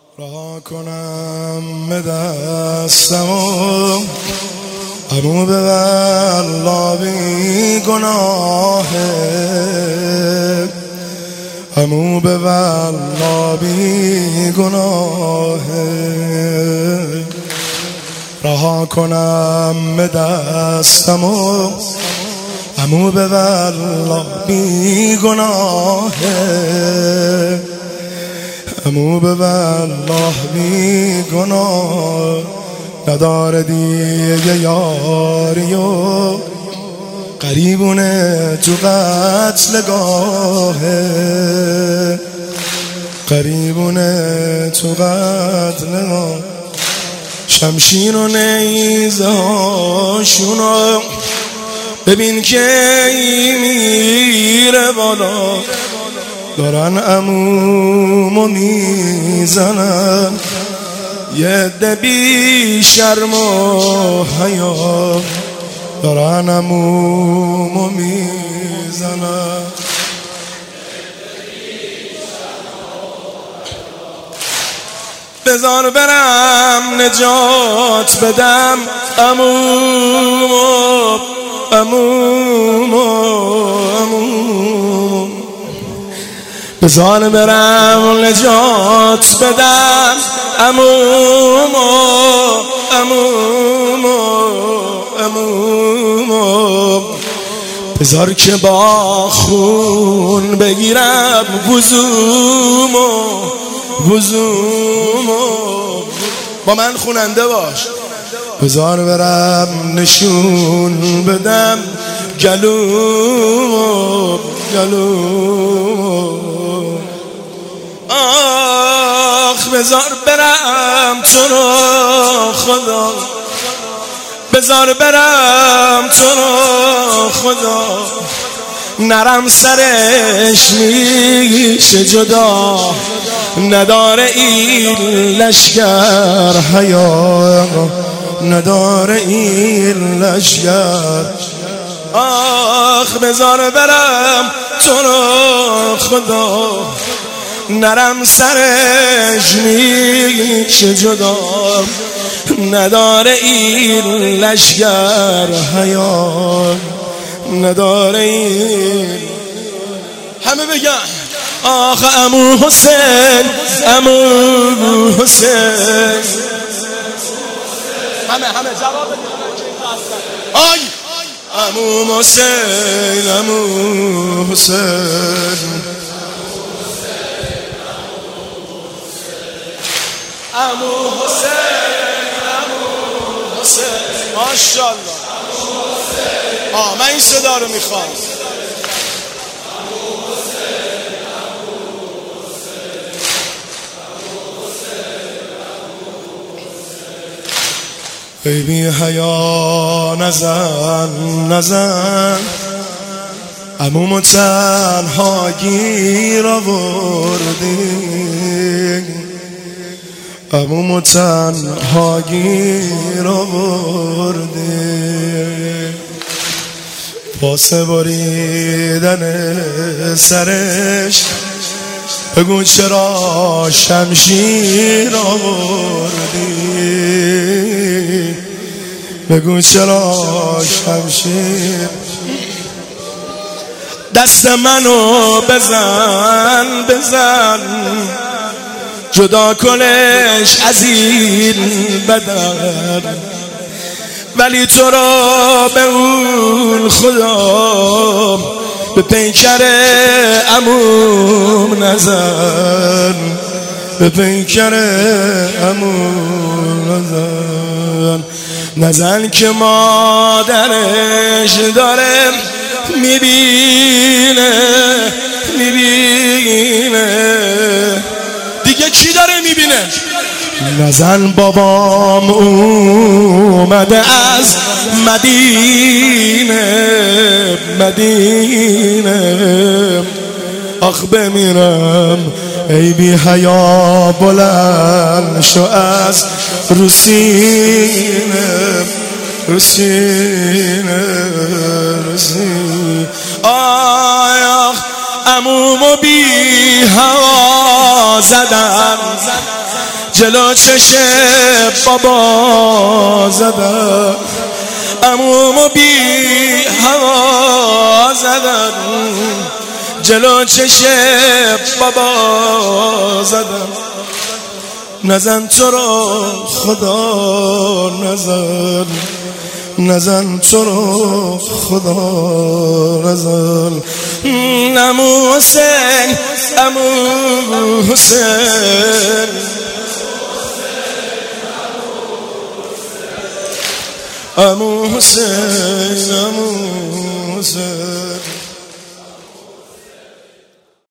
رها کنم به دستمو عمو به والله بی گناهه، عمو به والله بی گناهه. رها کنم به دستمو عمو به والله بی گناهه، عمو به والله بی گناه. نداره دیگه یاری و قریبونه تو قتلگاهه، قریبونه تو قتلگاه. شمشیر و نیزه هاشونو ببین که میره بالا، دارن عمومو میزنن. یه عده بی شرم و حیا دارن عمومو میزنن. بذار برم نجات بدم عمومو، عمومو، عمومو. بذار برم نجات بدم عمومو، عمومو، عمومو. بذار که با خون بگیرم وضومو، وضومو. با من خوننده باش. بذار برم نشون بدم گلومو، گلومو. آخ بذار برم تو رو خدا، بذار برم تو رو خدا. نرم سرش میشه جدا، نداره این لشگر حیا، نداره این لشگر. آخ بذار برم تو رو خدا، نرم سرش میشه جدا، نداره این لشگر حیا، نداره این. همه بگن آخ عمو حسین، عمو حسین. همه جواب بدید. آی عمو حسین، عمو حسین، عمو حسین، عمو حسین. ماشاءالله. من این صدا رو میخوام. بی حیا نزن، نزن. عمومو تنها گیر آوردی، عمومو تنها گیر آوردی. واسه بریدن سرش بگو چرا شمشیر آوردی، بگو چرا شمشیر. دست منو بزن، بزن، جدا کنش از این بدن. ولی تو را به اون خدا به پیکر عموم نزن، به پیکر عموم نزن. نزن که مادرش داره میبینه، میبینه. دیگه کی داره میبینه؟ نزن بابام اومده از مدینه، مدینه. آخ بمیرم ای بی حیا، بلند شو از روسینه، روسینه، روسینه. آخ عمومو بی هوا زدن، جلو چشم بابا زدن، عمومو بی هوا زدن، جلو چشم بابا زدن. نزن تو را خدا نزن، نزن تو را خدا نزن. عمو حسین، عمو حسین، عمو حسین، عمو حسین.